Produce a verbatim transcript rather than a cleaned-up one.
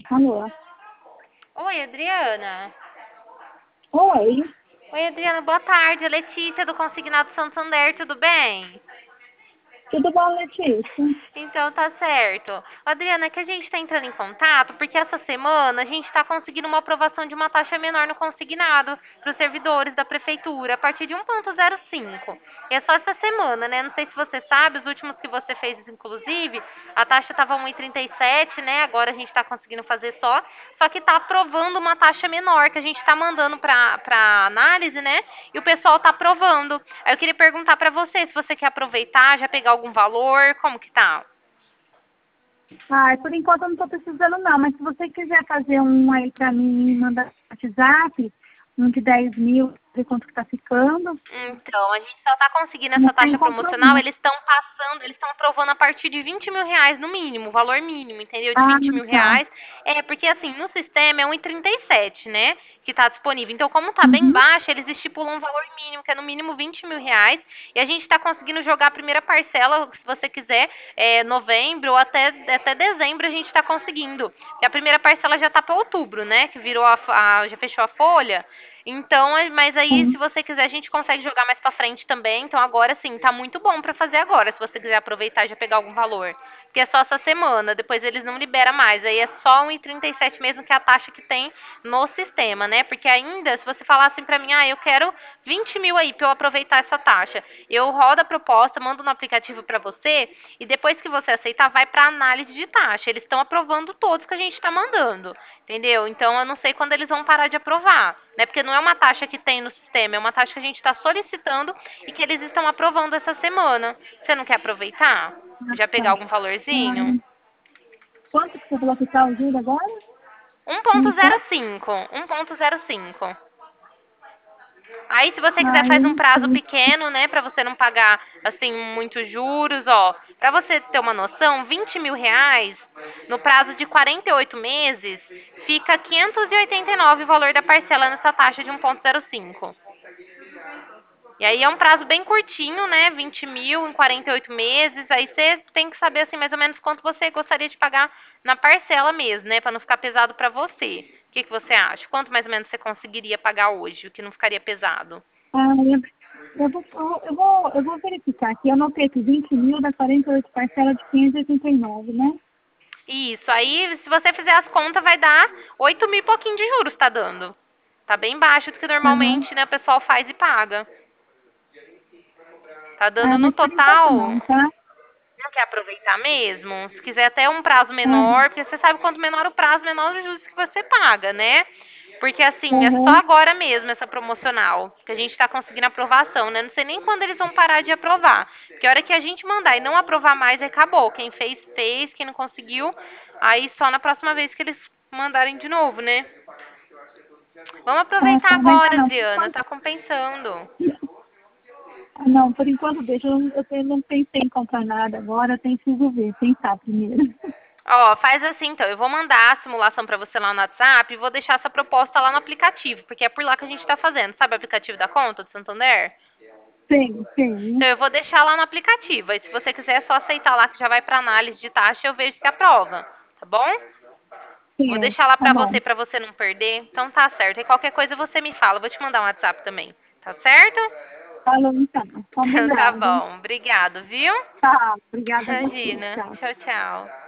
Alô? Oi, Adriana. Oi, Oi, Adriana, boa tarde. É Letícia do Consignado Santander, tudo bem? tudo bom, Letícia? Então tá certo. Adriana, é que a gente está entrando em contato porque essa semana a gente está conseguindo uma aprovação de uma taxa menor no consignado para os servidores da prefeitura, a partir de um ponto zero cinco. E é só essa semana, né? Não sei se você sabe, os últimos que você fez, inclusive, a taxa estava um e trinta e sete, né? Agora a gente está conseguindo fazer só, só que está aprovando uma taxa menor que a gente está mandando para análise, né? E o pessoal está aprovando. Aí eu queria perguntar para você se você quer aproveitar, já pegar algum valor, como que tá? Ah, por enquanto eu não estou precisando não, mas se você quiser fazer um aí para mim e mandar no WhatsApp, um de dez mil, ver quanto que tá ficando, Então, a gente só está conseguindo não essa tem taxa promocional, compromisso. eles estão passando, eles estão aprovando a partir de vinte mil reais no mínimo, valor mínimo, entendeu? De Ah, vinte mil tá. reais. É, porque assim, no sistema é um e trinta e sete, né? Que está disponível. Então, como está bem Uhum. baixo, eles estipulam um valor mínimo, que é no mínimo vinte mil reais. E a gente está conseguindo jogar a primeira parcela, se você quiser, é, novembro ou até, até dezembro a gente está conseguindo. E a primeira parcela já está para outubro, né? Que virou a, a, já fechou a folha. Então, é- mas aí, se Sim. você quiser, a gente consegue jogar mais pra frente também. Então, agora sim, tá muito bom pra fazer agora, se você quiser aproveitar e já pegar algum valor. Porque é só essa semana, depois eles não liberam mais. Aí é só um e trinta e sete mesmo, que é a taxa que tem no sistema, né? Porque ainda, se você falar assim pra mim, ah, eu quero vinte mil aí pra eu aproveitar essa taxa. Eu rodo a proposta, mando no aplicativo pra você, e depois que você aceitar, vai pra análise de taxa. Eles estão aprovando todos que a gente tá mandando. Entendeu? Então eu não sei quando eles vão parar de aprovar, né? Porque não é uma taxa que tem no sistema, é uma taxa que a gente está solicitando e que eles estão aprovando essa semana. Você não quer aproveitar? Ah, Já pegar tá. algum valorzinho? Ah, quanto que você falou que tá o juro agora? um ponto Um zero quanto? cinco. um ponto zero cinco. Aí, se você quiser, Ah, faz eu um não prazo sei. pequeno, né? Pra você não pagar, assim, muitos juros, ó. Pra você ter uma noção, vinte mil reais no prazo de quarenta e oito meses, fica quinhentos e oitenta e nove o valor da parcela nessa taxa de um ponto zero cinco. E aí é um prazo bem curtinho, né? vinte mil em quarenta e oito meses. Aí você tem que saber, assim, mais ou menos quanto você gostaria de pagar na parcela mesmo, né? Pra não ficar pesado pra você. O que, que você acha? Quanto mais ou menos você conseguiria pagar hoje, o que não ficaria pesado? Ah, eu, eu, vou, eu, vou, eu vou verificar aqui. Eu anotei que vinte mil dá quarenta e oito parcelas de quinhentos e oitenta e nove, né? Isso. Aí, se você fizer as contas, vai dar oito mil e pouquinho de juros, tá dando. Tá bem baixo do que Aham. normalmente, né, o pessoal faz e paga. Tá dando Ah, no mas por enquanto total. não, tá? Não quer aproveitar mesmo? Se quiser até um prazo Ah, menor, porque você sabe quanto menor o prazo, menor os juros que você paga, né? Porque assim, é só aham. agora mesmo essa promocional que a gente tá conseguindo aprovação, né? Não sei nem quando eles vão parar de aprovar. Porque a hora que a gente mandar e não aprovar mais, acabou. Quem fez, fez. Quem não conseguiu, aí só na próxima vez que eles mandarem de novo, né? Vamos Ah, aproveitar tá. Mas ah, agora, não, por Adriana. enquanto, Tá compensando. ah, não, por enquanto deixa. Eu, não- eu tenho- não pensei em comprar nada agora, eu tenho que resolver, pensar primeiro. Ó, faz assim então. Eu vou mandar a simulação pra você lá no WhatsApp e vou deixar essa proposta lá no aplicativo, porque é por lá que a gente tá fazendo. Sabe o aplicativo da conta do Santander? Tem, tem. Então eu vou deixar lá no aplicativo. Aí se você quiser é só aceitar lá que já vai pra análise de taxa, eu vejo se aprova. Tá bom? Vou Tem, deixar lá tá pra bom. você pra você não perder. Então tá certo. E qualquer coisa você me fala. Eu vou te mandar um WhatsApp também. Tá certo? Falou então. Então tá Combinado. bom. Obrigado, viu? Tá, obrigada a você. Imagina. Tchau. Tchau, tchau.